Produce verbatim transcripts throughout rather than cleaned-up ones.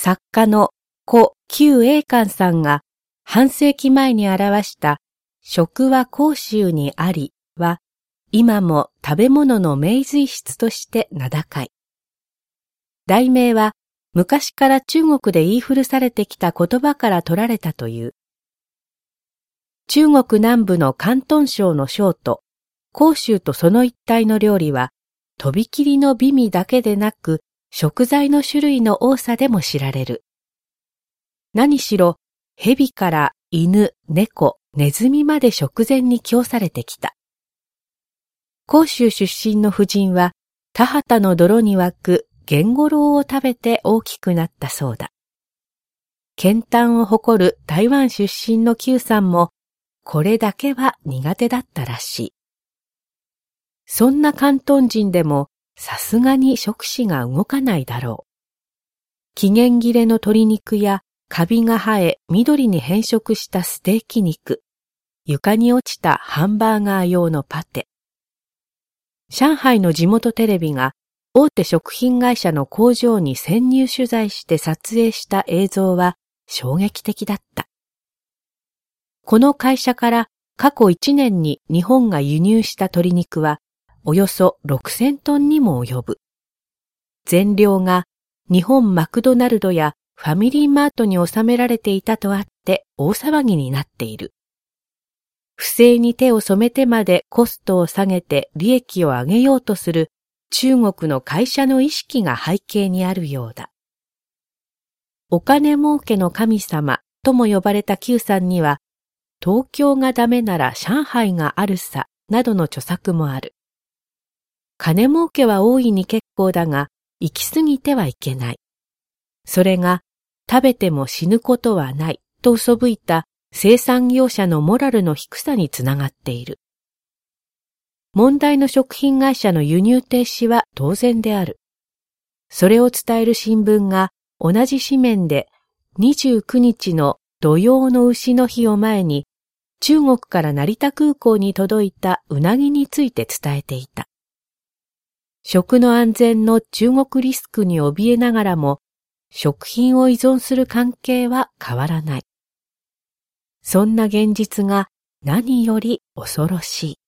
作家の故旧栄寛さんが半世紀前に表した食は広州にありは、今も食べ物の名随筆として名高い。題名は昔から中国で言い古されてきた言葉から取られたという。中国南部の広東省の省都、広州とその一帯の料理は、とびきりの美味だけでなく、食材の種類の多さでも知られる。何しろ、蛇から犬、猫、ネズミまで食前に供されてきた。広州出身の婦人は、田畑の泥に湧く源五郎を食べて大きくなったそうだ。健丹を誇る台湾出身の邱さんも、これだけは苦手だったらしい。そんな広東人でも、さすがに食指が動かないだろう。期限切れの鶏肉やカビが生え緑に変色したステーキ肉、床に落ちたハンバーガー用のパテ。上海の地元テレビが大手食品会社の工場に潜入取材して撮影した映像は衝撃的だった。この会社から過去いちねんに日本が輸入した鶏肉はおよそろくせんトンにも及ぶ。全量が日本マクドナルドやファミリーマートに収められていたとあって大騒ぎになっている。不正に手を染めてまでコストを下げて利益を上げようとする中国の会社の意識が背景にあるようだ。お金儲けの神様とも呼ばれた邱さんには、東京がダメなら上海があるさなどの著作もある。金儲けは大いに結構だが、行き過ぎてはいけない。それが、食べても死ぬことはないと嘘吹いた生産業者のモラルの低さにつながっている。問題の食品会社の輸入停止は当然である。それを伝える新聞が同じ紙面でにじゅうくにちの土用の丑の日を前に中国から成田空港に届いたうなぎについて伝えていた。食の安全の中国リスクに怯えながらも、食品を依存する関係は変わらない。そんな現実が何より恐ろしい。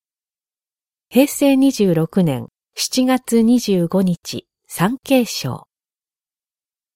へいせいにじゅうろくねんしちがつにじゅうごにち、産経省。